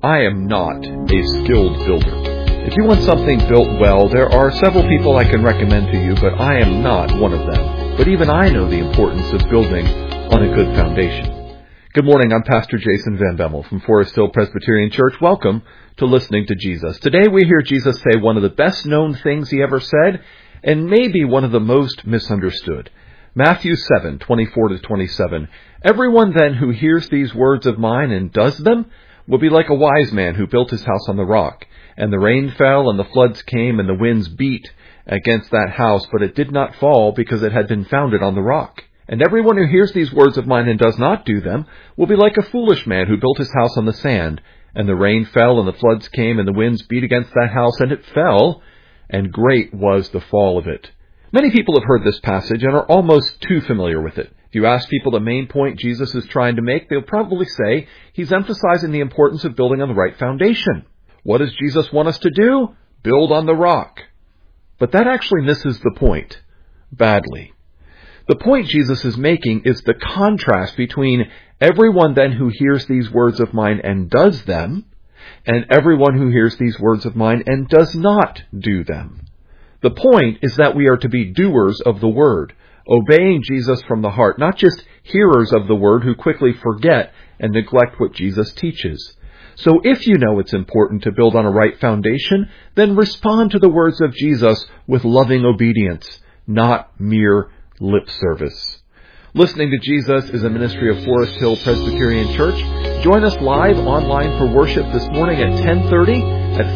I am not a skilled builder. If you want something built well, there are several people I can recommend to you, but I am not one of them. But even I know the importance of building on a good foundation. Good morning, I'm Pastor Jason Van Bemmel from Forest Hill Presbyterian Church. Welcome to Listening to Jesus. Today we hear Jesus say one of the best known things he ever said, and maybe one of the most misunderstood. Matthew 7:24-27. Everyone then who hears these words of mine and does them will be like a wise man who built his house on the rock. And the rain fell, and the floods came, and the winds beat against that house, but it did not fall, because it had been founded on the rock. And everyone who hears these words of mine and does not do them will be like a foolish man who built his house on the sand. And the rain fell, and the floods came, and the winds beat against that house, and it fell, and great was the fall of it. Many people have heard this passage and are almost too familiar with it. If you ask people the main point Jesus is trying to make, they'll probably say he's emphasizing the importance of building on the right foundation. What does Jesus want us to do? Build on the rock. But that actually misses the point badly. The point Jesus is making is the contrast between everyone then who hears these words of mine and does them, and everyone who hears these words of mine and does not do them. The point is that we are to be doers of the word, obeying Jesus from the heart, not just hearers of the word who quickly forget and neglect what Jesus teaches. So if you know it's important to build on a right foundation, then respond to the words of Jesus with loving obedience, not mere lip service. Listening to Jesus is a ministry of Forest Hill Presbyterian Church. Join us live online for worship this morning at 10:30 at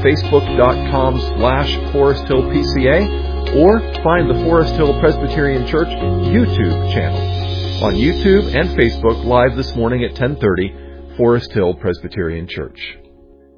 facebook.com/ForestHillPCA, or find the Forest Hill Presbyterian Church YouTube channel. On YouTube and Facebook, live this morning at 10:30, Forest Hill Presbyterian Church.